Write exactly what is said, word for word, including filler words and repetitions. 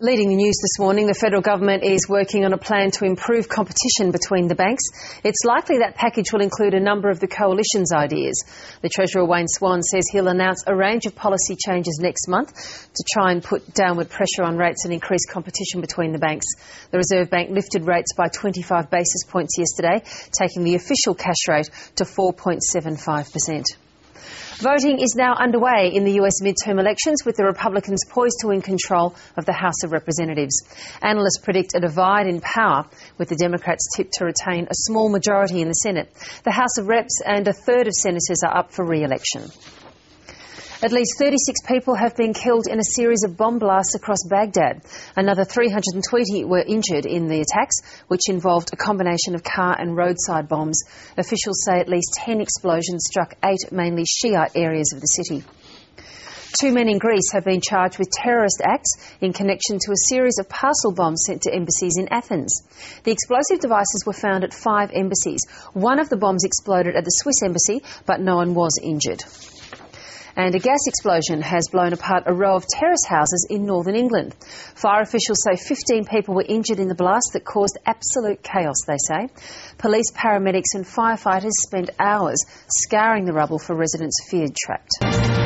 Leading the news this morning, the federal government is working on a plan to improve competition between the banks. It's likely that package will include a number of the coalition's ideas. The Treasurer Wayne Swan says he'll announce a range of policy changes next month to try and put downward pressure on rates and increase competition between the banks. The Reserve Bank lifted rates by twenty-five basis points yesterday, taking the official cash rate to four point seven five percent. Voting is now underway in the U S midterm elections, with the Republicans poised to win control of the House of Representatives. Analysts predict a divide in power, with the Democrats tipped to retain a small majority in the Senate. The House of Reps and a third of senators are up for re-election. At least thirty-six people have been killed in a series of bomb blasts across Baghdad. Another three hundred twenty were injured in the attacks, which involved a combination of car and roadside bombs. Officials say at least ten explosions struck eight mainly Shiite areas of the city. Two men in Greece have been charged with terrorist acts in connection to a series of parcel bombs sent to embassies in Athens. The explosive devices were found at five embassies. One of the bombs exploded at the Swiss embassy, but no one was injured. And a gas explosion has blown apart a row of terrace houses in northern England. Fire officials say fifteen people were injured in the blast that caused absolute chaos, they say. Police, paramedics and firefighters spent hours scouring the rubble for residents feared trapped.